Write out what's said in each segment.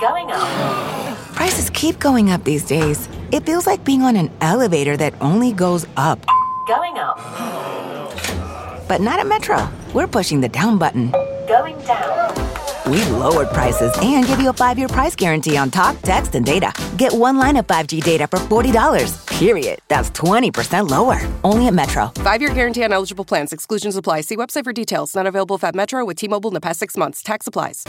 Going up. Prices keep going up these days. It feels like being on an elevator that only goes up. Going up. But not at Metro. We're pushing the down button. Going down. We've lowered prices and give you a 5-year price guarantee on talk, text, and data. Get one line of 5G data for $40, period. That's 20% lower. Only at Metro. 5-year guarantee on eligible plans. Exclusions apply. See website for details. Not available at Metro with T-Mobile in the past 6 months. Tax applies.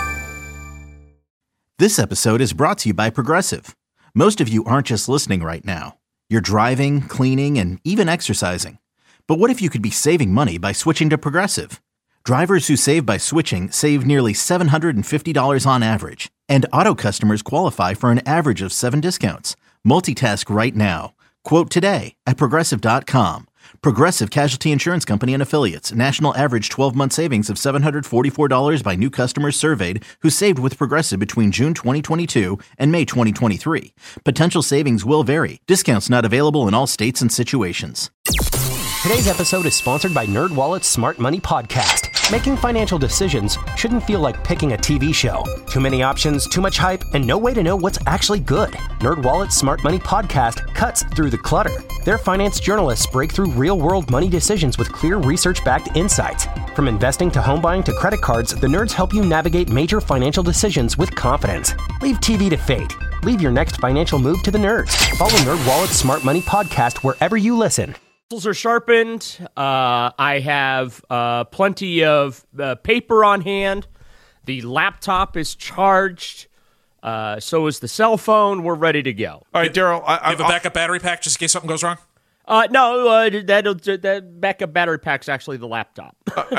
This episode is brought to you by Progressive. Most of you aren't just listening right now. You're driving, cleaning, and even exercising. But what if you could be saving money by switching to Progressive? Drivers who save by switching save nearly $750 on average. And auto customers qualify for an average of 7 discounts. Multitask right now. Quote today at Progressive.com. Progressive Casualty Insurance Company and Affiliates. National average 12-month savings of $744 by new customers surveyed who saved with Progressive between June 2022 and May 2023. Potential savings will vary. Discounts not available in all states and situations. Today's episode is sponsored by NerdWallet's Smart Money Podcast. Making financial decisions shouldn't feel like picking a TV show. Too many options, too much hype, and no way to know what's actually good. NerdWallet's Smart Money Podcast cuts through the clutter. Their finance journalists break through real-world money decisions with clear research-backed insights. From investing to home buying to credit cards, the nerds help you navigate major financial decisions with confidence. Leave TV to fate. Leave your next financial move to the nerds. Follow NerdWallet's Smart Money Podcast wherever you listen. Are sharpened. I have plenty of paper on hand. The laptop is charged. So is the cell phone. We're ready to go. All right, Daryl. You have a backup battery pack just in case something goes wrong? No, that backup battery pack's actually the laptop.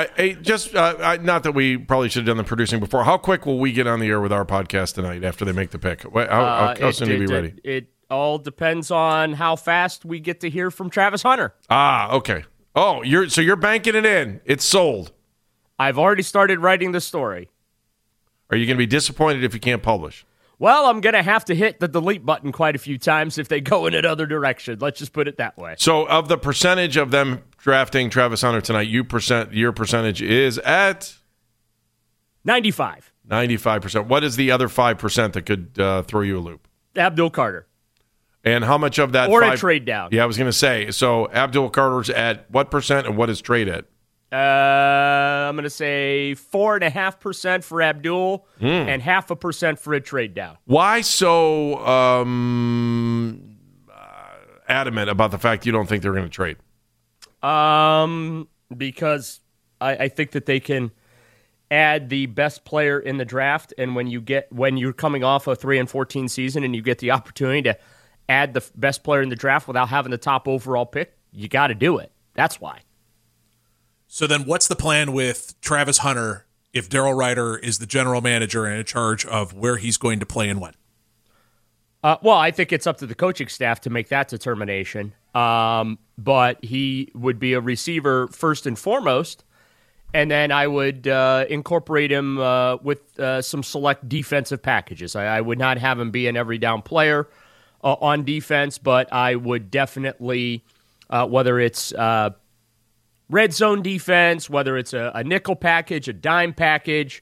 Not that we probably should have done the producing before. How quick will we get on the air with our podcast tonight after they make the pick? How soon will we be ready? It all depends on how fast we get to hear from Travis Hunter. Okay. Oh, you're banking it in. It's sold. I've already started writing the story. Are you going to be disappointed if you can't publish? Well, I'm going to have to hit the delete button quite a few times if they go in another direction. Let's just put it that way. So, of the percentage of them drafting Travis Hunter tonight, your percentage is at 95. 95%. What is the other 5% that could throw you a loop? Abdul Carter. And how much of that? Or a trade down. Yeah, I was going to say. So Abdul Carter's at what percent, and what is trade at? I'm going to say 4.5% for Abdul and 0.5% for a trade down. Why so adamant about the fact you don't think they're going to trade? Because I think that they can add the best player in the draft, and when you're coming off a 3-14 season and you get the opportunity to add the best player in the draft without having the top overall pick, you got to do it. That's why. So then what's the plan with Travis Hunter if Daryl Ryder is the general manager and in charge of where he's going to play and when? Well, I think it's up to the coaching staff to make that determination. But he would be a receiver first and foremost, and then I would incorporate him with some select defensive packages. I would not have him be an every down player on defense, but I would definitely, whether it's red zone defense, whether it's a nickel package, a dime package,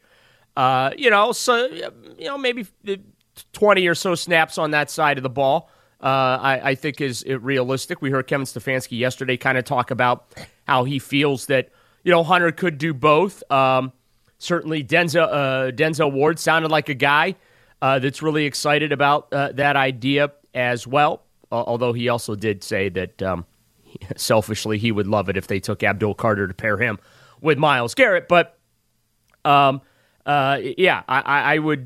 maybe 20 or so snaps on that side of the ball, I think is realistic. We heard Kevin Stefanski yesterday kind of talk about how he feels that, Hunter could do both. Certainly Denzel Ward sounded like a guy that's really excited about that idea as well, although he also did say that selfishly he would love it if they took Abdul Carter to pair him with Myles Garrett. But, I would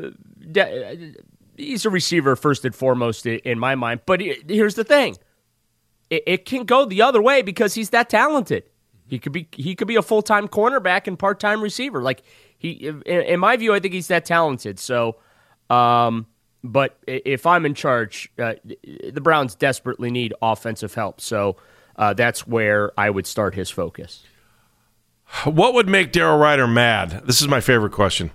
he's a receiver first and foremost in my mind. But here's the thing. It can go the other way because he's that talented. He could be a full-time cornerback and part-time receiver. Like in my view, I think he's that talented. So, but if I'm in charge, the Browns desperately need offensive help. So that's where I would start his focus. What would make Daryl Ryder mad? This is my favorite question.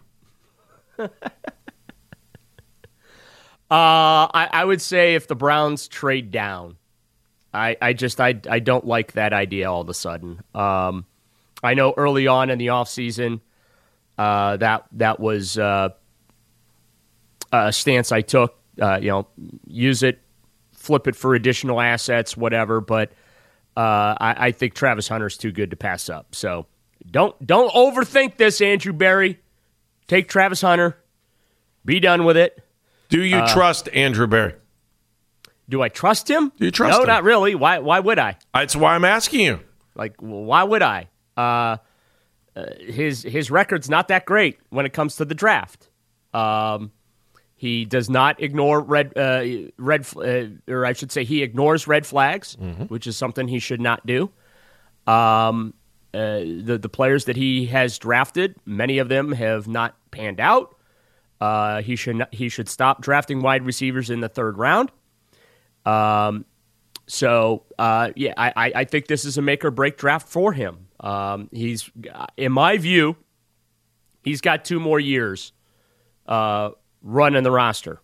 I would say if the Browns trade down. I don't like that idea all of a sudden. I know early on in the offseason that was stance I took. Use it, flip it for additional assets, whatever. But I think Travis Hunter's too good to pass up. So don't overthink this, Andrew Berry. Take Travis Hunter. Be done with it. Do you trust Andrew Berry? Do I trust him? Do you trust him? No, not really. Why would I? That's why I'm asking you. Like, why would I? His record's not that great when it comes to the draft. He does not ignore he ignores red flags, which is something he should not do. The players that he has drafted, many of them have not panned out. He should stop drafting wide receivers in the third round. I think this is a make or break draft for him. He's, in my view, he's got 2 more years running the roster.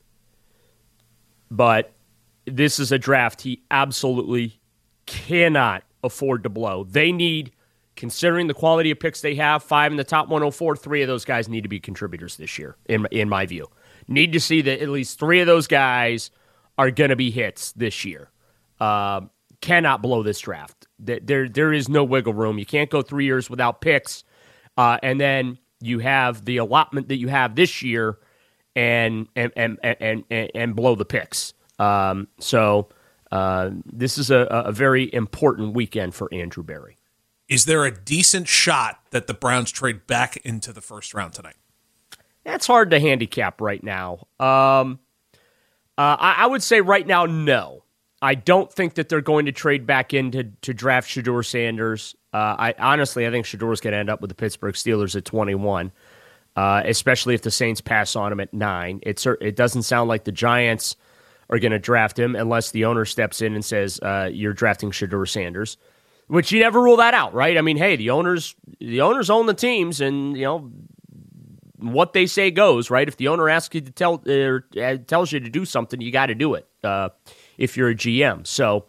But this is a draft he absolutely cannot afford to blow. They need, considering the quality of picks they have, 5 in the top 104, 3 of those guys need to be contributors this year, in my view. Need to see that at least 3 of those guys are going to be hits this year. Cannot blow this draft. There is no wiggle room. You can't go 3 years without picks, and then you have the allotment that you have this year, and blow the picks. This is a very important weekend for Andrew Berry. Is there a decent shot that the Browns trade back into the first round tonight? That's hard to handicap right now. I would say right now, no. I don't think that they're going to trade back in to draft Shedeur Sanders. I think Shedeur's going to end up with the Pittsburgh Steelers at 21, especially if the Saints pass on him at 9. It doesn't sound like the Giants are going to draft him unless the owner steps in and says, you're drafting Shedeur Sanders, which you never rule that out, right? I mean, hey, the owners own the teams, and what they say goes, right? If the owner asks you to tells you to do something, you got to do it. If you're a GM,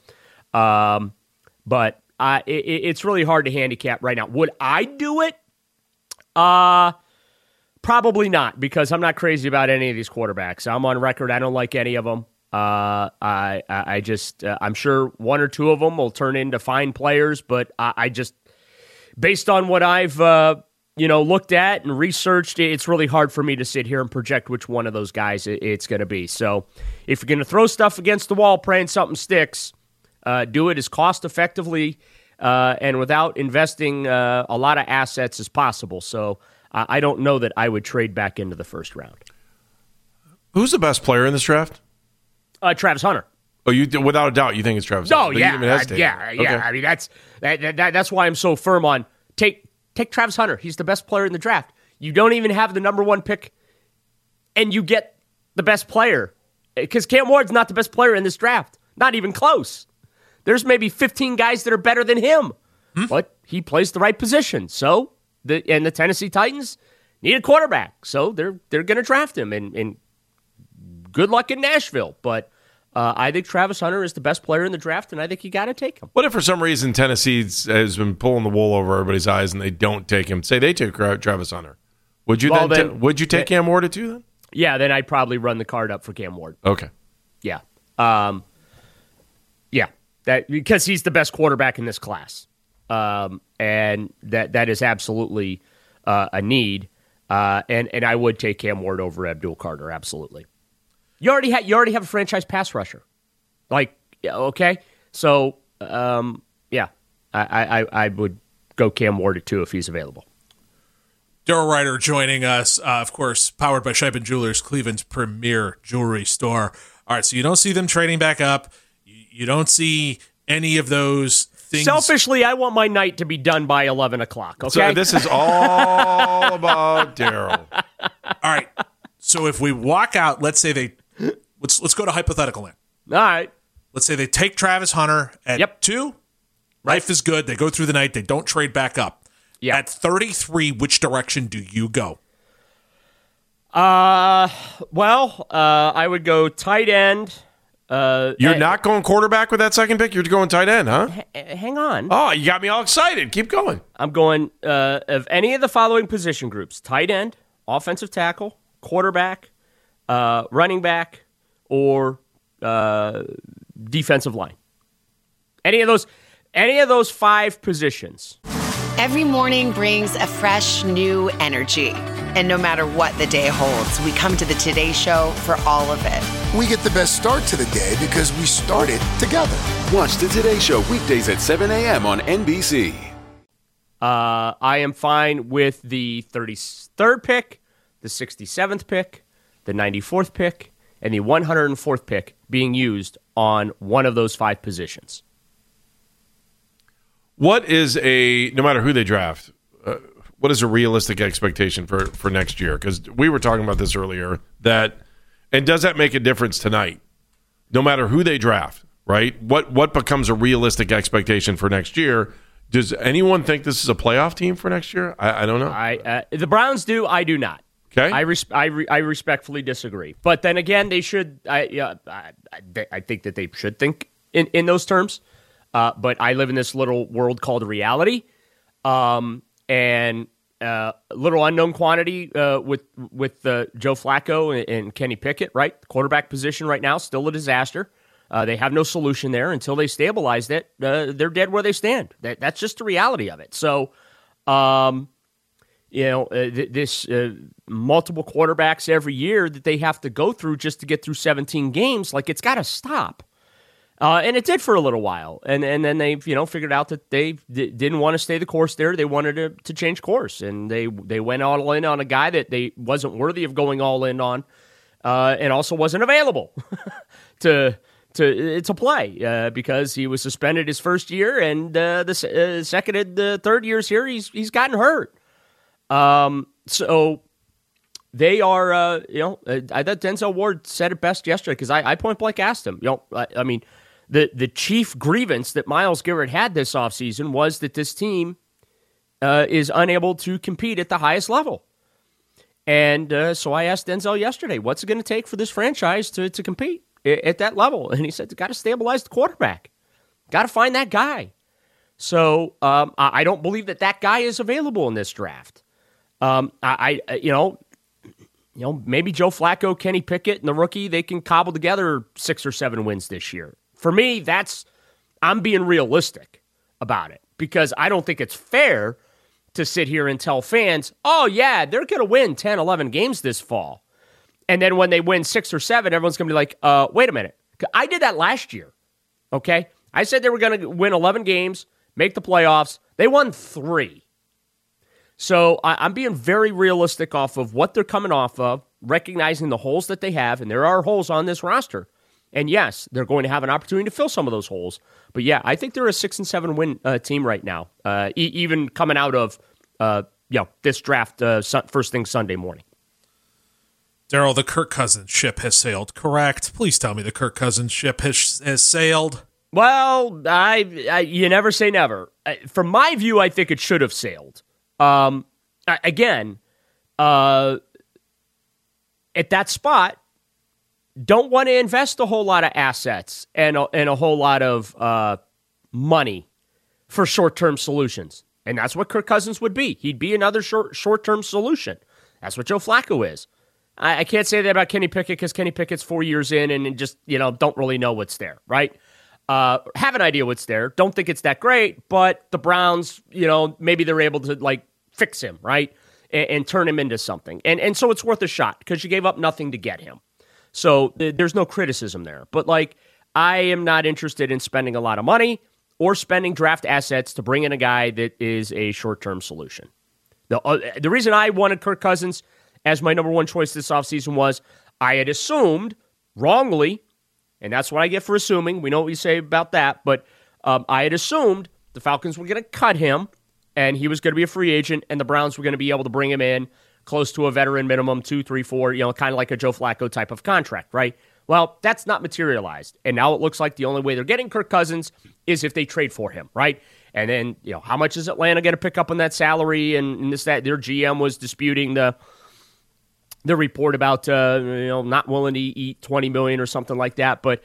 it's really hard to handicap right now. Would I do it? Probably not, because I'm not crazy about any of these quarterbacks. I'm on record. I don't like any of them. I'm sure 1 or 2 of them will turn into fine players, but I just, based on what I've looked at and researched, it's really hard for me to sit here and project which one of those guys it's going to be. So if you're going to throw stuff against the wall praying something sticks, do it as cost effectively and without investing a lot of assets as possible. So I don't know that I would trade back into the first round. Who's the best player in this draft? Travis Hunter. Oh, you without a doubt, you think it's Travis Hunter? Yeah. Okay. I mean, that's why I'm so firm on take Travis Hunter. He's the best player in the draft. You don't even have the number 1 pick, and you get the best player. Because Cam Ward's not the best player in this draft. Not even close. There's maybe 15 guys that are better than him. But he plays the right position. So, the Tennessee Titans need a quarterback. So, they're going to draft him. And good luck in Nashville. But I think Travis Hunter is the best player in the draft, and I think you got to take him. What if for some reason Tennessee has been pulling the wool over everybody's eyes and they don't take him? Say they took Travis Hunter. Would you would you take Cam Ward at 2 then? Yeah, then I'd probably run the card up for Cam Ward. Okay. Yeah. That because he's the best quarterback in this class. And that is absolutely a need. And I would take Cam Ward over Abdul Carter, absolutely. You already have a franchise pass rusher. Okay. So, I would go Cam Ward at 2 if he's available. Daryl Ryder joining us, of course, powered by Sheiban Jewelers, Cleveland's premier jewelry store. All right, so you don't see them trading back up. You don't see any of those things. Selfishly, I want my night to be done by 11 o'clock, okay? So this is all about Daryl. All right, so if we walk out, let's say let's go to hypothetical land. All right. Let's say they take Travis Hunter at 2. Life is good. They go through the night. They don't trade back up. Yep. At 33, which direction do you go? I would go tight end. You're not going quarterback with that second pick? You're going tight end, huh? Hang on. Oh, you got me all excited. Keep going. I'm going of any of the following position groups: tight end, offensive tackle, quarterback, running back, or defensive line. Any of those 5 positions. Every morning brings a fresh, new energy. And no matter what the day holds, we come to the Today Show for all of it. We get the best start to the day because we started together. Watch the Today Show weekdays at 7 a.m. on NBC. I am fine with the 33rd pick, the 67th pick, the 94th pick, and the 104th pick being used on one of those 5 positions. What is no matter who they draft, what is a realistic expectation for next year? Because we were talking about this earlier, and does that make a difference tonight? No matter who they draft, right? What becomes a realistic expectation for next year? Does anyone think this is a playoff team for next year? I don't know. The Browns do. I do not. Okay. I respectfully disagree. But then again, they should. I think that they should think in those terms. But I live in this little world called reality, and little unknown quantity with Joe Flacco and Kenny Pickett. Right, the quarterback position right now still a disaster. They have no solution there until they stabilize it. They're dead where they stand. That's just the reality of it. So, this multiple quarterbacks every year that they have to go through just to get through 17 games, like it's got to stop. And it did for a little while, and then they figured out that they didn't want to stay the course there. They wanted to change course, and they went all in on a guy that they wasn't worthy of going all in on, and also wasn't available to play because he was suspended his first year, and the second and the third years here he's gotten hurt. So they are I thought Denzel Ward said it best yesterday because I point blank asked him. I mean. The chief grievance that Myles Garrett had this offseason was that this team is unable to compete at the highest level. And so I asked Denzel yesterday, what's it going to take for this franchise to compete at that level? And he said, got to stabilize the quarterback. Got to find that guy. So I don't believe that guy is available in this draft. Maybe Joe Flacco, Kenny Pickett, and the rookie, they can cobble together 6 or 7 wins this year. For me, I'm being realistic about it because I don't think it's fair to sit here and tell fans, oh, yeah, they're going to win 10, 11 games this fall. And then when they win 6 or 7, everyone's going to be like, wait a minute. I did that last year, okay? I said they were going to win 11 games, make the playoffs. They won 3. So I'm being very realistic off of what they're coming off of, recognizing the holes that they have, and there are holes on this roster. And yes, they're going to have an opportunity to fill some of those holes. But yeah, I think they're a 6 and 7 win team right now, even coming out of this draft first thing Sunday morning. Daryl, the Kirk Cousins ship has sailed, correct? Please tell me the Kirk Cousins ship has sailed. Well, you never say never. From my view, I think it should have sailed. Again, at that spot, don't want to invest a whole lot of assets and a whole lot of money for short-term solutions. And that's what Kirk Cousins would be. He'd be another short-term solution. That's what Joe Flacco is. I can't say that about Kenny Pickett because Kenny Pickett's 4 years in and just, don't really know what's there, right? Have an idea what's there. Don't think it's that great, but the Browns, maybe they're able to, fix him, right? And turn him into something. And so it's worth a shot because you gave up nothing to get him. So there's no criticism there. But, I am not interested in spending a lot of money or spending draft assets to bring in a guy that is a short-term solution. The reason I wanted Kirk Cousins as my number one choice this offseason was I had assumed, wrongly, and that's what I get for assuming. We know what you say about that. But I had assumed the Falcons were going to cut him, and he was going to be a free agent, and the Browns were going to be able to bring him in close to a veteran minimum, 2, 3, 4, kind of like a Joe Flacco type of contract, right? Well, that's not materialized. And now it looks like the only way they're getting Kirk Cousins is if they trade for him, right? And then, how much is Atlanta going to pick up on that salary and this, that? Their GM was disputing the report about, not willing to eat $20 million or something like that. But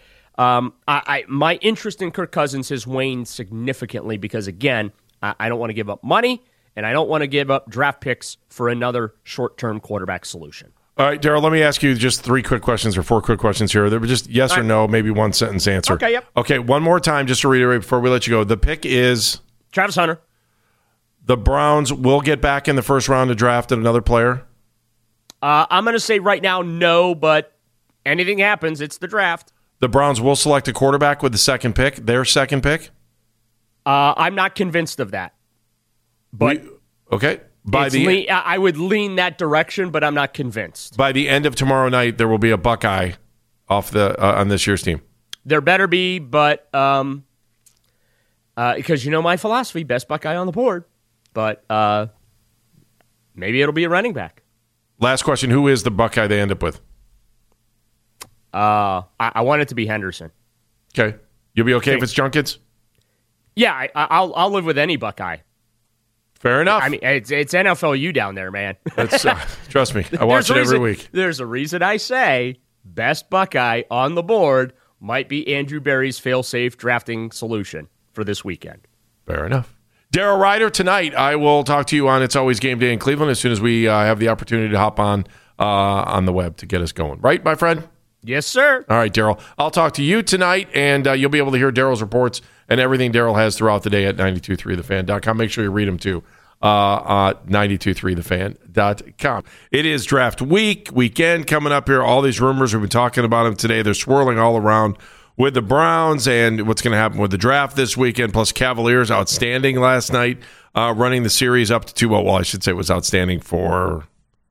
my interest in Kirk Cousins has waned significantly because, again, I don't want to give up money, and I don't want to give up draft picks for another short-term quarterback solution. All right, Daryl, let me ask you just 3 quick questions or 4 quick questions here. They were just yes or no, maybe one sentence answer. Okay, yep. Okay, one more time just to reiterate before we let you go. The pick is? Travis Hunter. The Browns will get back in the first round to draft another player? I'm going to say right now no, but anything happens. It's the draft. The Browns will select a quarterback with the second pick, their second pick? I'm not convinced of that. But okay. I would lean that direction, but I'm not convinced. By the end of tomorrow night, there will be a Buckeye off the on this year's team. There better be, but because you know my philosophy, best Buckeye on the board. But maybe it'll be a running back. Last question: who is the Buckeye they end up with? I want it to be Henderson. Okay, you'll be okay if it's Junkins. Yeah, I'll live with any Buckeye. Fair enough. I mean, it's NFLU down there, man. Trust me, I watch it every week. There's a reason I say best Buckeye on the board might be Andrew Berry's fail-safe drafting solution for this weekend. Fair enough. Daryl Ryder, tonight I will talk to you on It's Always Game Day in Cleveland as soon as we have the opportunity to hop on the web to get us going. Right, my friend? Yes, sir. All right, Daryl. I'll talk to you tonight, and you'll be able to hear Daryl's reports and everything Daryl has throughout the day at 923thefan.com. Make sure you read them, too, at 923thefan.com. It is draft weekend coming up here. All these rumors, we've been talking about them today. They're swirling all around with the Browns and what's going to happen with the draft this weekend, plus Cavaliers outstanding last night, running the series up to 2-0. Well, I should say it was outstanding for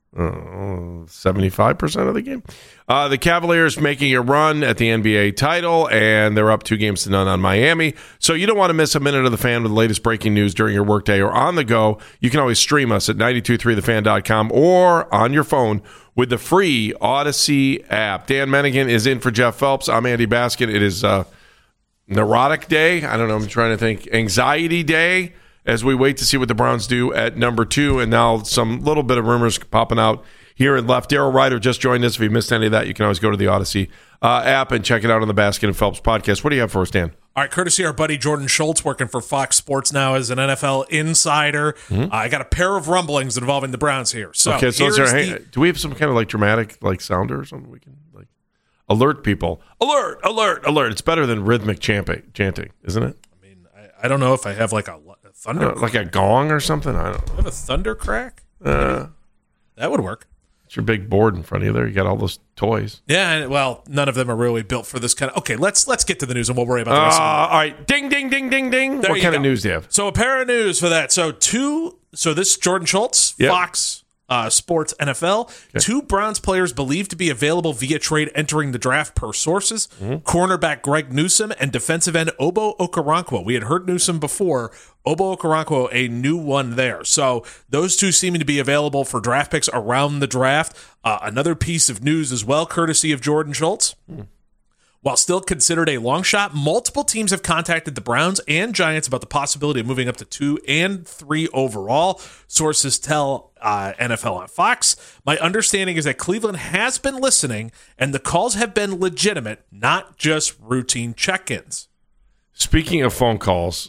75% of the game. The Cavaliers making a run at the NBA title, and they're up 2-0 on Miami. So you don't want to miss a minute of The Fan with the latest breaking news during your workday or on the go. You can always stream us at 923thefan.com or on your phone with the free Odyssey app. Dan Mennigan is in for Jeff Phelps. I'm Andy Baskin. It is neurotic day. I don't know. I'm trying to think. Anxiety day as we wait to see what the Browns do at number 2. And now some little bit of rumors popping out here and left. Daryl Ryder just joined us. If you missed any of that, you can always go to the Odyssey app and check it out on the Baskin and Phelps podcast. What do you have for us, Dan? All right, courtesy our buddy Jordan Schultz, working for Fox Sports now as an NFL insider. Mm-hmm. I got a pair of rumblings involving the Browns here. So, okay, so do we have some kind of like dramatic like sounder or something we can like alert people? Alert, alert, alert. It's better than rhythmic chanting, isn't it? I mean, I don't know if I have like a thunder like a gong or something. I don't know. Have a thunder crack? That would work. It's your big board in front of you there. You got all those toys. Yeah, well, none of them are really built for this kind of... Okay, let's get to the news and we'll worry about the rest of it. All right. Ding, ding, ding, ding, ding. What kind of news do you have? So a pair of news for that. So this is Jordan Schultz, Fox Sports NFL. Okay. 2 Browns players believed to be available via trade entering the draft per sources. Mm-hmm. Cornerback Greg Newsome and defensive end Obo Okoronkwo. We had heard Newsome before. Obo Okoronkwo, a new one there. So those 2 seeming to be available for draft picks around the draft. Another piece of news as well, courtesy of Jordan Schultz. While still considered a long shot, multiple teams have contacted the Browns and Giants about the possibility of moving up to 2 and 3 overall. Sources tell NFL on Fox. My understanding is that Cleveland has been listening, and the calls have been legitimate, not just routine check-ins. Speaking of phone calls,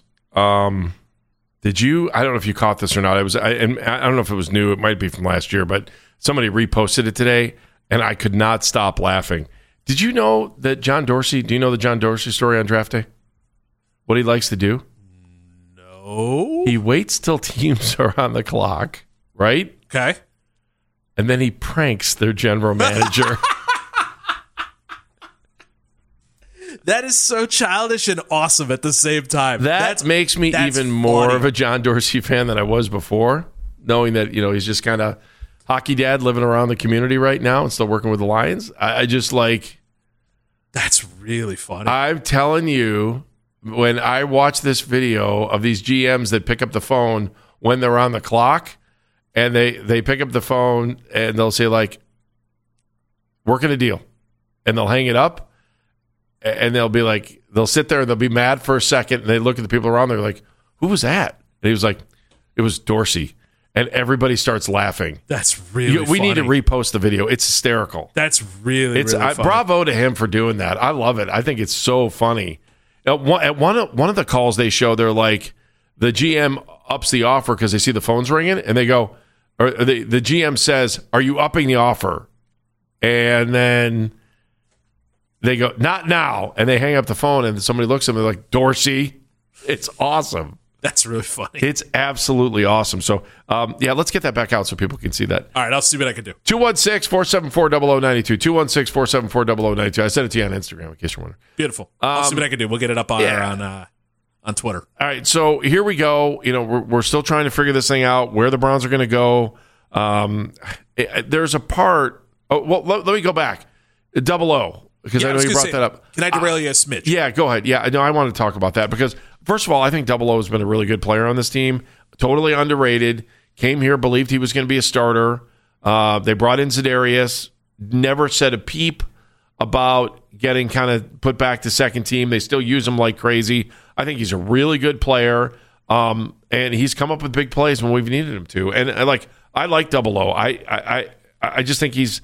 did you? I don't know if you caught this or not. I don't know if it was new. It might be from last year, but somebody reposted it today, and I could not stop laughing. Did you know that John Dorsey? Do you know the John Dorsey story on draft day? What he likes to do? No. He waits till teams are on the clock, right? Okay. And then he pranks their general manager. That is so childish and awesome at the same time. That makes me even more of a John Dorsey fan than I was before, knowing that he's just kind of hockey dad living around the community right now and still working with the Lions. I just like... That's really funny. I'm telling you, when I watch this video of these GMs that pick up the phone when they're on the clock, and they pick up the phone and they'll say, like, working a deal. And they'll hang it up, and they'll be like, they'll sit there and they'll be mad for a second, and they look at the people around, they're like, who was that? And he was like, it was Dorsey. And everybody starts laughing. That's really funny. We need to repost the video. It's hysterical. That's really funny. Bravo to him for doing that. I love it. I think it's so funny. At one of the calls they show, they're like, the GM ups the offer because they see the phone's ringing, and they go, or the GM says, are you upping the offer? And then they go, not now. And they hang up the phone, and somebody looks at them, they're like, Dorsey. It's awesome. That's really funny. It's absolutely awesome. So, let's get that back out so people can see that. All right, I'll see what I can do. 216-474-0092. 216-474-0092. I sent it to you on Instagram, in case you're wondering. Beautiful. I'll see what I can do. We'll get it up on Twitter. All right, so here we go. We're still trying to figure this thing out, where the Browns are going to go. There's a part. Let me go back. 00, because I know you brought that up. Can I derail you a smidge? Yeah, go ahead. Yeah, no, I want to talk about that because, first of all, I think 00 has been a really good player on this team. Totally underrated. Came here, believed he was going to be a starter. They brought in Za'Darius. Never said a peep about getting kind of put back to second team. They still use him like crazy. I think he's a really good player, and he's come up with big plays when we've needed him to. And I like 00. I just think he's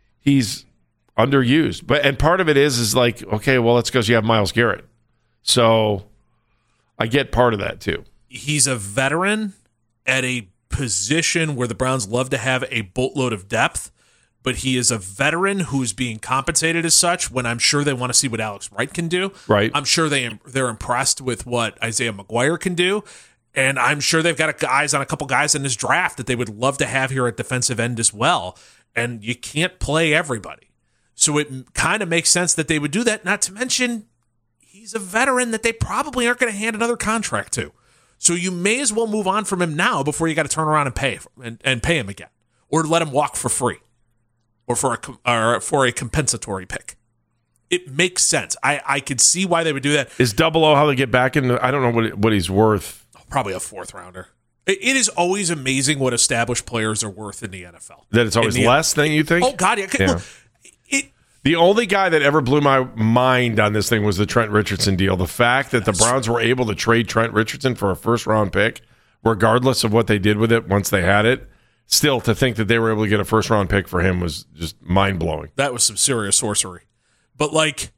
underused. And part of it is like, okay, well, that's because you have Myles Garrett. So I get part of that too. He's a veteran at a position where the Browns love to have a boatload of depth, but he is a veteran who's being compensated as such when I'm sure they want to see what Alex Wright can do. Right. I'm sure they're impressed with what Isaiah McGuire can do, and I'm sure they've got eyes on a couple guys in this draft that they would love to have here at defensive end as well, and you can't play everybody. So it kind of makes sense that they would do that, not to mention he's a veteran that they probably aren't going to hand another contract to. So you may as well move on from him now before you got to turn around and pay him again, or let him walk for free, or for a compensatory pick. It makes sense. I could see why they would do that. Is 00 how they get back in? I don't know what he's worth. Probably a fourth rounder. It is always amazing what established players are worth in the NFL. That it's always less than you think? Oh, God, yeah. Yeah. The only guy that ever blew my mind on this thing was the Trent Richardson deal. The fact that the Browns were able to trade Trent Richardson for a first-round pick, regardless of what they did with it once they had it, still to think that they were able to get a first-round pick for him was just mind-blowing. That was some serious sorcery. But,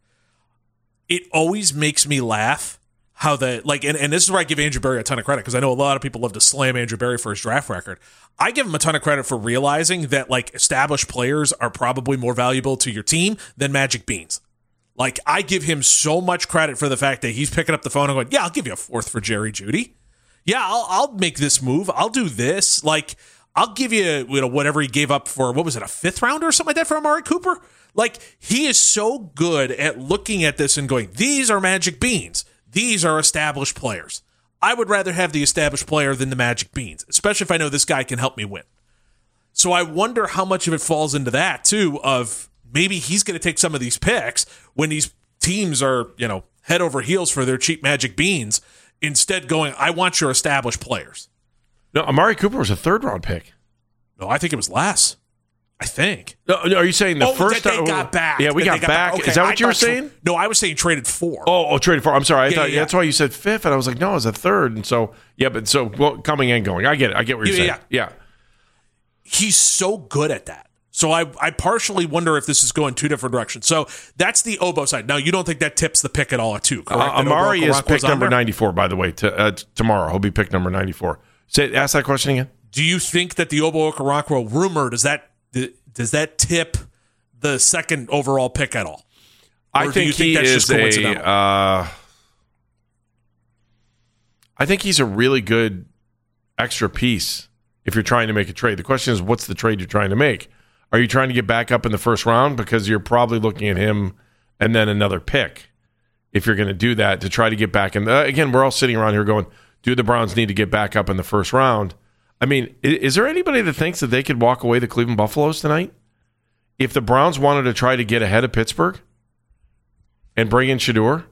it always makes me laugh how and this is where I give Andrew Berry a ton of credit, because I know a lot of people love to slam Andrew Berry for his draft record. I give him a ton of credit for realizing that established players are probably more valuable to your team than Magic Beans. I give him so much credit for the fact that he's picking up the phone and going, yeah, I'll give you a fourth for Jerry Jeudy. Yeah, I'll make this move. I'll do this. I'll give you whatever he gave up for, what was it, a fifth rounder or something like that for Amari Cooper? He is so good at looking at this and going, these are Magic Beans. These are established players. I would rather have the established player than the Magic Beans, especially if I know this guy can help me win. So I wonder how much of it falls into that, too, of maybe he's going to take some of these picks when these teams are, head over heels for their cheap Magic Beans, instead going, I want your established players. No, Amari Cooper was a third-round pick. No, I think it was less. I think. No, are you saying the first that they got back? Yeah, we got back. Okay, is that what you were saying? No, I was saying traded for. Oh, traded for. I'm sorry. I thought that's why you said fifth, and I was like, no, it was a third. And so, coming and going. I get it. I get what you're saying. Yeah. He's so good at that. So I partially wonder if this is going two different directions. So that's the Obo side. Now, you don't think that tips the pick at all at two, correct? Amari is pick number 94, by the way, tomorrow. He'll be pick number 94. Ask that question again. Do you think that the Obo Okoronkwo rumor, does that tip the second overall pick at all? I think he is I think he's a really good extra piece if you're trying to make a trade. The question is, what's the trade you're trying to make? Are you trying to get back up in the first round? Because you're probably looking at him and then another pick if you're going to do that to try to get back in. Again, we're all sitting around here going, do the Browns need to get back up in the first round? I mean, is there anybody that thinks that they could walk away the Cleveland Buffaloes tonight? If the Browns wanted to try to get ahead of Pittsburgh and bring in Shedeur?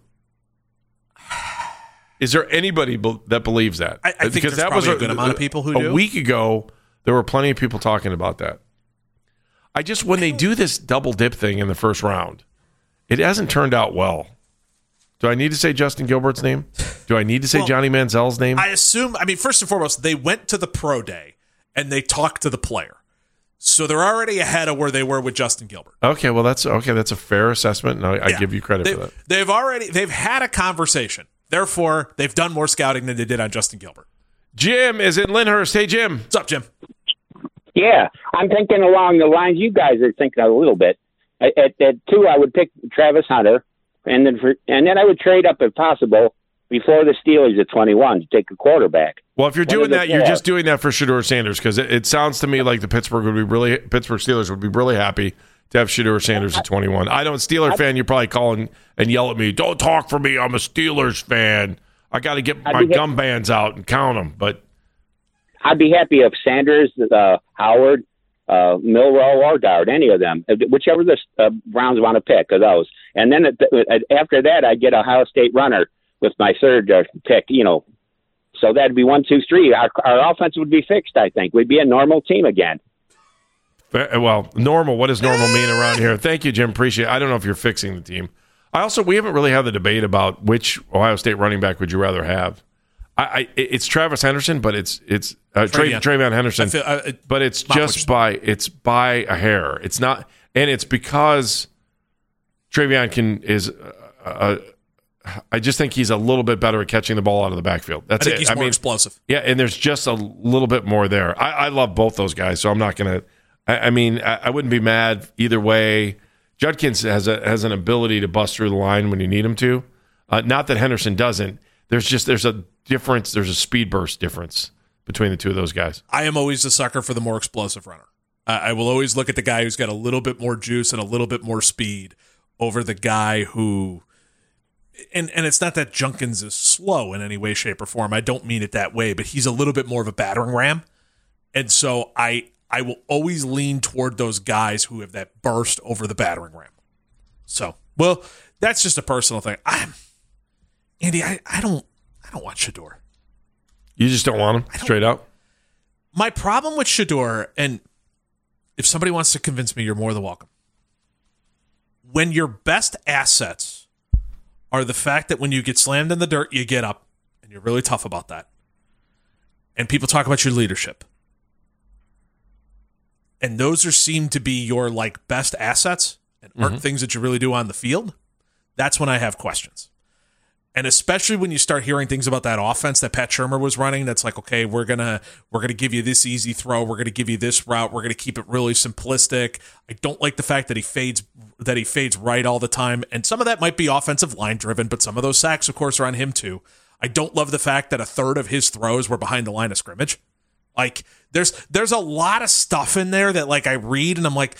Is there anybody that believes that? I think because there's probably a good amount of people who do. A week ago, there were plenty of people talking about that. When they do this double dip thing in the first round, it hasn't turned out well. Do I need to say Justin Gilbert's name? Do I need to say Johnny Manziel's name? First and foremost, they went to the pro day and they talked to the player. So they're already ahead of where they were with Justin Gilbert. Okay, well that's a fair assessment, and I give you credit for that. They've had a conversation. Therefore, they've done more scouting than they did on Justin Gilbert. Jim is in Lyndhurst. Hey, Jim. What's up, Jim? Yeah, I'm thinking along the lines you guys are thinking a little bit. At 2, I would pick Travis Hunter, and then I would trade up if possible before the Steelers at 21 to take a quarterback. Well, if you're doing that, you're just doing that for Shedeur Sanders, because it sounds to me like the Pittsburgh Steelers would be really happy to have Shedeur Sanders at 21. I know, Steeler fan, you're probably calling and yell at me, "Don't talk for me. I'm a Steelers fan. I got to get my gum bands out and count them." But I'd be happy if Sanders, Howard, Milroe, or Dart, any of them, whichever the Browns want to pick of those. And then after that, I'd get a Ohio State runner with my third pick, So that'd be 1, 2, 3. Our offense would be fixed, I think. We'd be a normal team again. Well, normal. What does normal mean around here? Thank you, Jim. Appreciate it. I don't know if you're fixing the team. We haven't really had the debate about which Ohio State running back would you rather have. It's Travis Henderson, but it's Travion Henderson, but it's just by a hair. It's not, and it's because Travion is. I just think he's a little bit better at catching the ball out of the backfield. That's it. He's more explosive. Yeah, and there's just a little bit more there. I love both those guys, so I'm not going to. I wouldn't be mad either way. Judkins has an ability to bust through the line when you need him to. Not that Henderson doesn't. There's a difference. There's a speed burst difference between the two of those guys. I am always a sucker for the more explosive runner. I will always look at the guy who's got a little bit more juice and a little bit more speed over the guy who. And it's not that Judkins is slow in any way, shape, or form. I don't mean it that way, but he's a little bit more of a battering ram. And so I will always lean toward those guys who have that burst over the battering ram. So, well, that's just a personal thing. Andy, I don't want Shedeur. You just don't want him straight out? My problem with Shedeur, and if somebody wants to convince me, you're more than welcome. When your best assets are the fact that when you get slammed in the dirt, you get up, and you're really tough about that. And people talk about your leadership. And those seem to be your best assets and aren't things that you really do on the field. That's when I have questions. And especially when you start hearing things about that offense that Pat Shurmur was running, that's like, okay, we're gonna give you this easy throw, we're gonna give you this route, we're gonna keep it really simplistic. I don't like the fact that he fades right all the time, and some of that might be offensive line driven, but some of those sacks, of course, are on him too. I don't love the fact that a third of his throws were behind the line of scrimmage. There's a lot of stuff in there that I read and I'm like,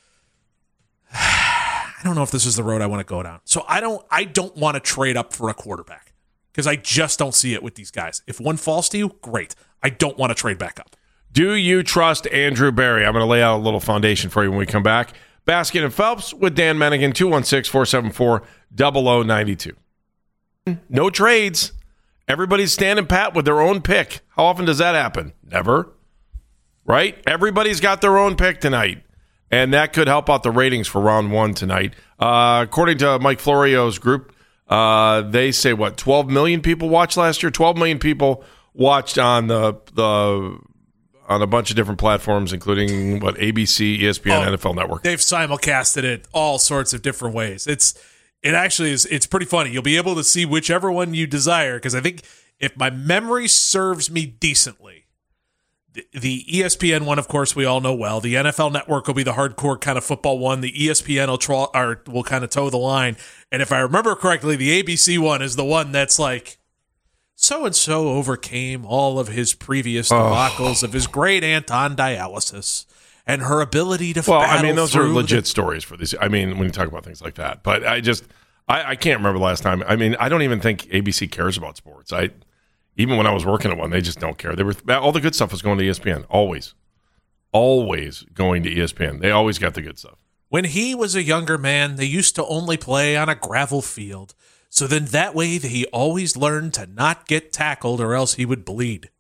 I don't know if this is the road I want to go down. So I don't want to trade up for a quarterback because I just don't see it with these guys. If one falls to you, great. I don't want to trade back up. Do you trust Andrew Berry? I'm going to lay out a little foundation for you when we come back. Baskin and Phelps with Dan Mennigan, 216-474-0092. No trades. Everybody's standing pat with their own pick. How often does that happen? Never. Right? Everybody's got their own pick tonight. And that could help out the ratings for round 1 tonight. According to Mike Florio's group, they say, 12 million people watched last year? 12 million people watched on on a bunch of different platforms, including, ABC, ESPN, NFL Network. They've simulcasted it all sorts of different ways. It's pretty funny. You'll be able to see whichever one you desire, because I think if my memory serves me decently, the ESPN one, of course, we all know well. The NFL Network will be the hardcore kind of football one. The ESPN will kind of toe the line. And if I remember correctly, the ABC one is the one that's so-and-so overcame all of his previous debacles of his great aunt on dialysis and her ability to those are legit stories for these. When you talk about things like that. But I can't remember the last time. I don't even think ABC cares about sports. Even when I was working at one, they just don't care. All the good stuff was going to ESPN. Always going to ESPN. They always got the good stuff. When he was a younger man, they used to only play on a gravel field. So then that way he always learned to not get tackled or else he would bleed.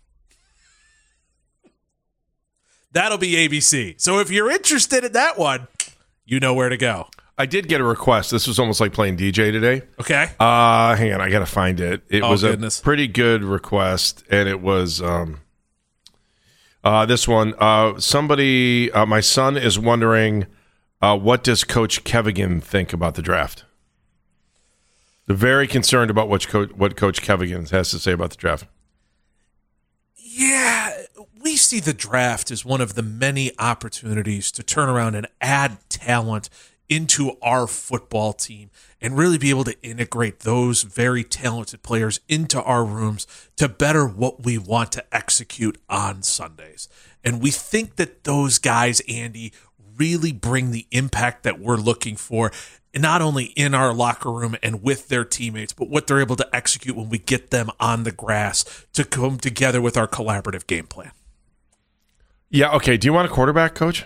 That'll be ABC. So if you're interested in that one, you know where to go. I did get a request. This was almost like playing DJ today. Okay. Hang on. I got to find it. It was goodness. A pretty good request, and it was this one. Somebody, my son is wondering, what does Coach Kevigan think about the draft? They're very concerned about what Coach Kevigan has to say about the draft. Yeah, we see the draft as one of the many opportunities to turn around and add talent into our football team and really be able to integrate those very talented players into our rooms to better what we want to execute on Sundays. And we think that those guys, Andy, really bring the impact that we're looking for, not only in our locker room and with their teammates, but what they're able to execute when we get them on the grass to come together with our collaborative game plan. Yeah, okay. Do you want a quarterback, Coach?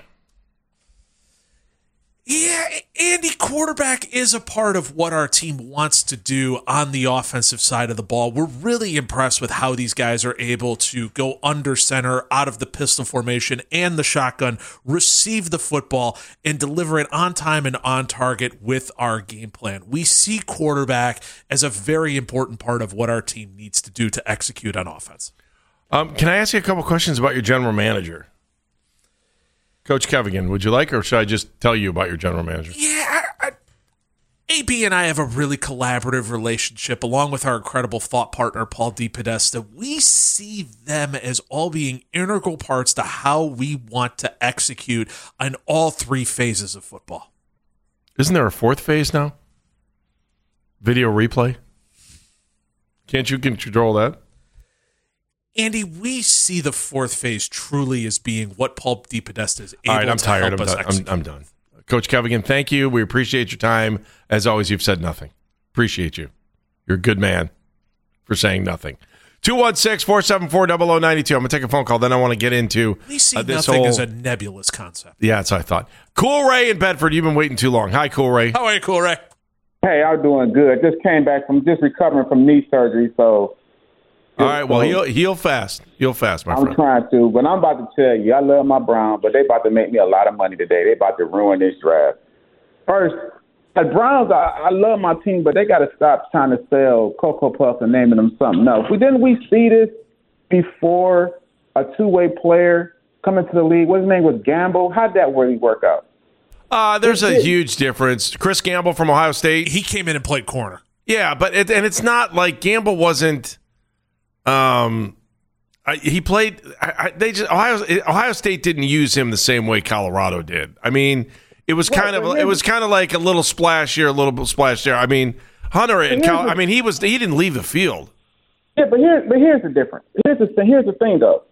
Yeah, Andy, quarterback is a part of what our team wants to do on the offensive side of the ball. We're really impressed with how these guys are able to go under center, out of the pistol formation and the shotgun, receive the football, and deliver it on time and on target with our game plan. We see quarterback as a very important part of what our team needs to do to execute on offense. Can I ask you a couple questions about your general manager? Coach Kevigan, would you like, or should I just tell you about your general manager? Yeah, AB and I have a really collaborative relationship, along with our incredible thought partner, Paul DePodesta. We see them as all being integral parts to how we want to execute on all three phases of football. Isn't there a fourth phase now? Video replay? Can't you control that? Andy, we see the fourth phase truly as being what Paul DePodesta is able All right, I'm to tired. help us execute. I'm done. Coach Kevigan, thank you. We appreciate your time. As always, you've said nothing. Appreciate you. You're a good man for saying nothing. 216-474-0092. I'm going to take a phone call. Then I want to get into We see this nothing whole... as a nebulous concept. Yeah, that's what I thought. Cool Ray in Bedford. You've been waiting too long. Hi, Cool Ray. How are you, Cool Ray? Hey, I'm doing good. Just came back from recovering from knee surgery, so... All right, well, heal fast. Heal fast, my friend. I'm trying to, but I'm about to tell you, I love my Browns, but they about to make me a lot of money today. They about to ruin this draft. First, the Browns, I love my team, but they got to stop trying to sell Cocoa Puffs and naming them something else. Didn't we see this before a two-way player coming to the league? What his name was, Gamble? How'd that really work out? There's a huge difference. Chris Gamble from Ohio State. He came in and played corner. Yeah, but it's not like Gamble wasn't. He played. Ohio State didn't use him the same way Colorado did. I mean, it was kind of like a little splash here, a little splash there. I mean, Hunter and he didn't leave the field. Yeah, but here's the difference. Here's the thing though.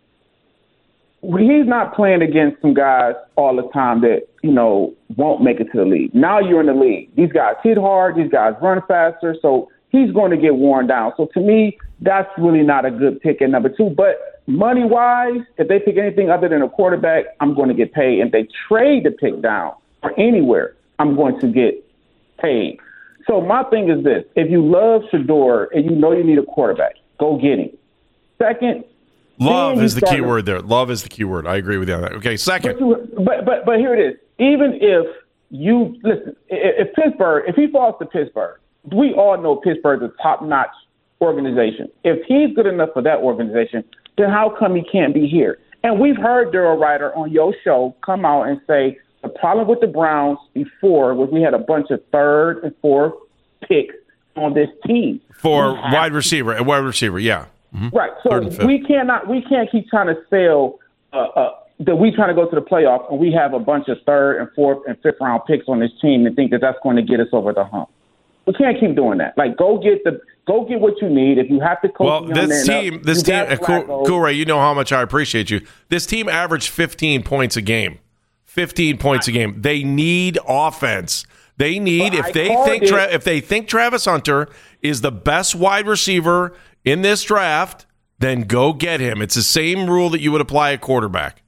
He's not playing against some guys all the time that won't make it to the league. Now you're in the league. These guys hit hard. These guys run faster. So he's going to get worn down. So to me, that's really not a good pick at number 2. But money-wise, if they pick anything other than a quarterback, I'm going to get paid. If they trade the pick down or anywhere, I'm going to get paid. So my thing is this. If you love Shedeur and you know you need a quarterback, go get him. Second, love is the key word there. Love is the key word. I agree with you on that. Okay, second. But here it is. Even if you – listen, if Pittsburgh – if he falls to Pittsburgh, we all know Pittsburgh's a top-notch organization. If he's good enough for that organization, then how come he can't be here? And we've heard Daryl Ryder on your show come out and say the problem with the Browns before was we had a bunch of 3rd and 4th picks on this team. For wide receiver, yeah. Mm-hmm. Right. So we can't keep trying to sell that we trying to go to the playoffs and we have a bunch of 3rd and 4th and 5th round picks on this team and think that that's going to get us over the hump. We can't keep doing that. Like, go get what you need. If you have to coach, this team, Cool Ray, you know how much I appreciate you. This team averaged 15 points a game. 15 points a game. They need offense. They need if they think Travis Hunter is the best wide receiver in this draft, then go get him. It's the same rule that you would apply a quarterback.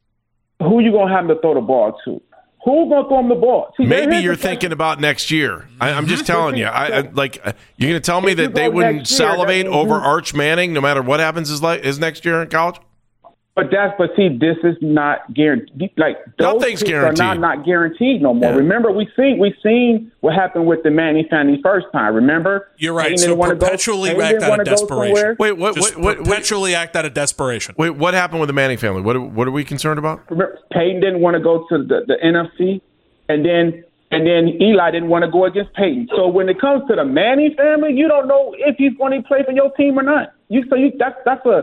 Who you gonna have to throw the ball to? Who's going to throw him the ball? See, maybe you're thinking about next year. I'm just telling you. You're going to tell me that they wouldn't salivate over Arch Manning no matter what happens is next year in college? But this is not guaranteed. Like, nothing's guaranteed. Are not guaranteed no more. Yeah. Remember, we seen what happened with the Manning family first time. Remember? You're right. So perpetually act out of desperation. Wait, what? Perpetually act out of desperation. Wait, what happened with the Manning family? What are we concerned about? Remember, Peyton didn't want to go to the NFC, and then Eli didn't want to go against Peyton. So when it comes to the Manning family, you don't know if he's going to play for your team or not.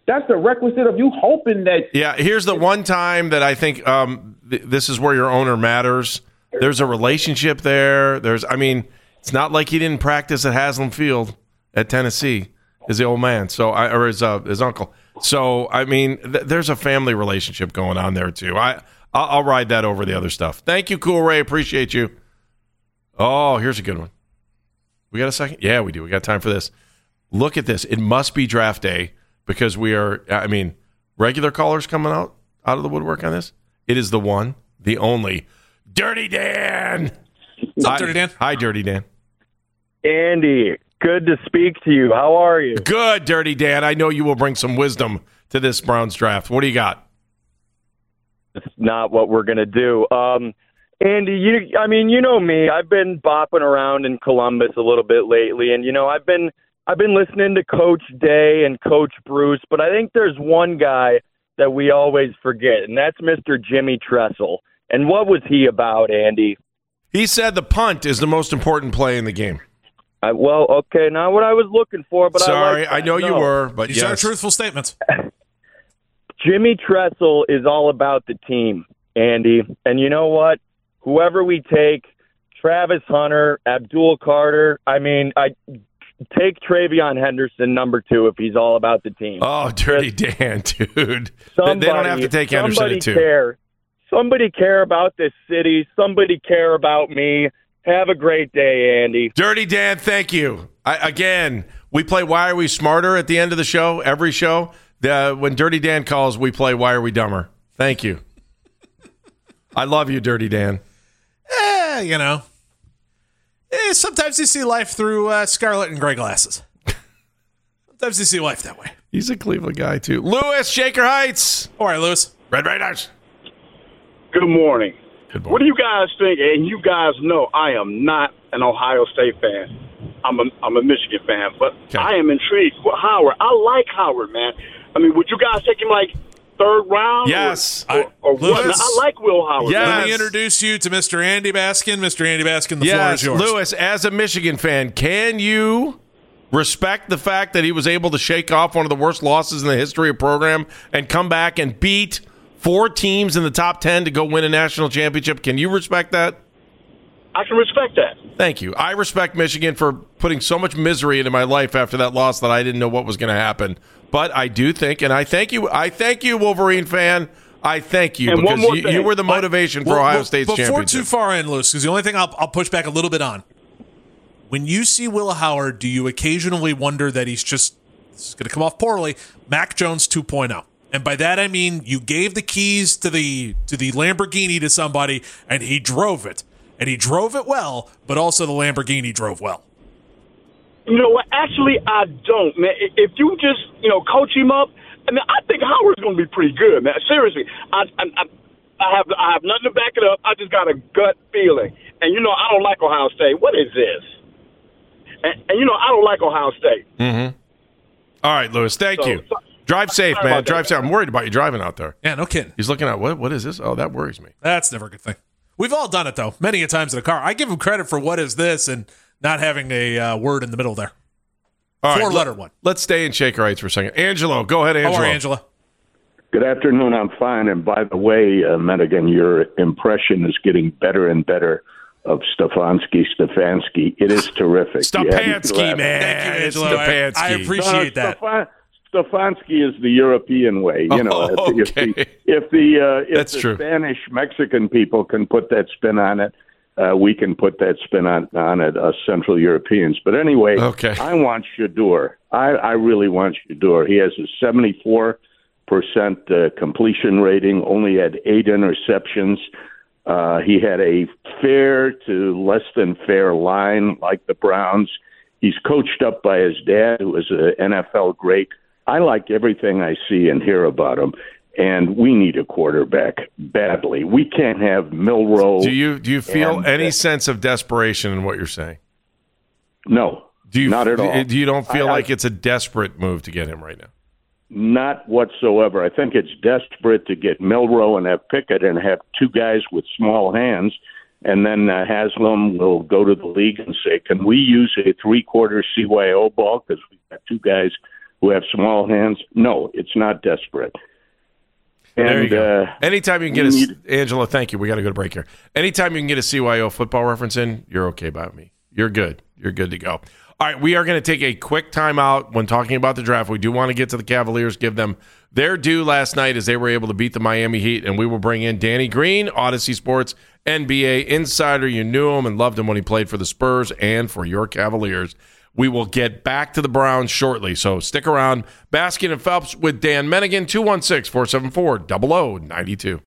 That's the requisite of you hoping that. Yeah, here's the one time that I think this is where your owner matters. There's a relationship there. It's not like he didn't practice at Haslam Field at Tennessee, as the old man. So, or his uncle. So, there's a family relationship going on there too. I'll ride that over the other stuff. Thank you, Cool Ray. Appreciate you. Oh, here's a good one. We got a second? Yeah, we do. We got time for this. Look at this. It must be draft day because we are, regular callers coming out of the woodwork on this. It is the one, the only, Dirty Dan. What's up, Dirty Dan? Hi, Dirty Dan. Andy, good to speak to you. How are you? Good, Dirty Dan. I know you will bring some wisdom to this Browns draft. What do you got? It's not what we're going to do. Andy, you know me. I've been bopping around in Columbus a little bit lately, and I've been listening to Coach Day and Coach Bruce, but I think there's one guy that we always forget, and that's Mr. Jimmy Tressel. And what was he about, Andy? He said the punt is the most important play in the game. Okay, not what I was looking for, but sorry, I know you were, but these are truthful statements. Jimmy Tressel is all about the team, Andy, and you know what? Whoever we take, Travis Hunter, Abdul Carter, I take Travion Henderson number 2 if he's all about the team. Oh, Dirty Dan, dude. They don't have to take Henderson at 2. Somebody care about this city. Somebody care about me. Have a great day, Andy. Dirty Dan, thank you. Again, we play Why Are We Smarter at the end of the show, every show. When Dirty Dan calls, we play Why Are We Dumber. Thank you. I love you, Dirty Dan. Sometimes you see life through scarlet and gray glasses. Sometimes you see life that way. He's a Cleveland guy, too. Lewis, Shaker Heights. All right, Lewis. Red Raiders. Good morning. Good morning. What do you guys think? And you guys know I am not an Ohio State fan. I'm a Michigan fan, but I am intrigued. Howard, I like Howard, man. Would you guys take him like 3rd round? Yes. Or what? I like Will Howard. Yes. Let me introduce you to Mr. Andy Baskin. Mr. Andy Baskin, the floor is yours. Lewis, as a Michigan fan, can you respect the fact that he was able to shake off one of the worst losses in the history of the program and come back and beat 4 teams in the top 10 to go win a national championship? Can you respect that? I can respect that. Thank you. I respect Michigan for putting so much misery into my life after that loss that I didn't know what was going to happen. But I do think, and I thank you, Wolverine fan. I thank you, and because you were the motivation for Ohio State's championship. Before too far in, Lewis, because the only thing I'll push back a little bit on. When you see Will Howard, do you occasionally wonder that he's just, this is going to come off poorly, Mac Jones 2.0? And by that I mean you gave the keys to the Lamborghini to somebody, and he drove it. And he drove it well, but also the Lamborghini drove well. You know what? Actually, I don't, man. If you just, coach him up, I think Howard's going to be pretty good, man. Seriously, I have nothing to back it up. I just got a gut feeling. And, I don't like Ohio State. What is this? And I don't like Ohio State. Mm-hmm. All right, Lewis, thank you. Drive safe, man. Drive safe. I'm worried about you driving out there. Yeah, no kidding. He's looking at, what is this? Oh, that worries me. That's never a good thing. We've all done it, though, many a times in a car. I give him credit for what is this and not having a word in the middle there. All right, 4-letter one. Let's stay in Shaker Heights for a second. Angelo, go ahead, Angelo. How are you, Angela? Good afternoon. I'm fine. And by the way, Madigan, your impression is getting better and better of Stefanski. It is terrific. Stefanski, man. Thank you, Angelo. Stefanski. I appreciate that. Stefanski is the European way. Okay. If the true. Spanish Mexican people can put that spin on it, we can put that spin on it, us Central Europeans. But anyway, I want Shedeur. I really want Shedeur. He has a 74% completion rating, only had 8 interceptions. He had a fair to less than fair line like the Browns. He's coached up by his dad, who is an NFL great. I like everything I see and hear about him. And we need a quarterback badly. We can't have Milroe. Do you feel any sense of desperation in what you're saying? No, not at all. You don't feel like it's a desperate move to get him right now? Not whatsoever. I think it's desperate to get Milroe and have Pickett and have 2 guys with small hands. And then Haslam will go to the league and say, can we use a 3/4 CYO ball? Because we've got 2 guys who have small hands? No, it's not desperate. There you go. And anytime you can get Angela, thank you. We got to go to break here. Anytime you can get a CYO football reference in, you're okay by me. You're good. You're good to go. All right, we are going to take a quick timeout when talking about the draft. We do want to get to the Cavaliers, give them their due last night as they were able to beat the Miami Heat, and we will bring in Danny Green, Odyssey Sports NBA insider. You knew him and loved him when he played for the Spurs and for your Cavaliers. We will get back to the Browns shortly, so stick around. Baskin and Phelps with Dan Mennigan, 216-474-0092.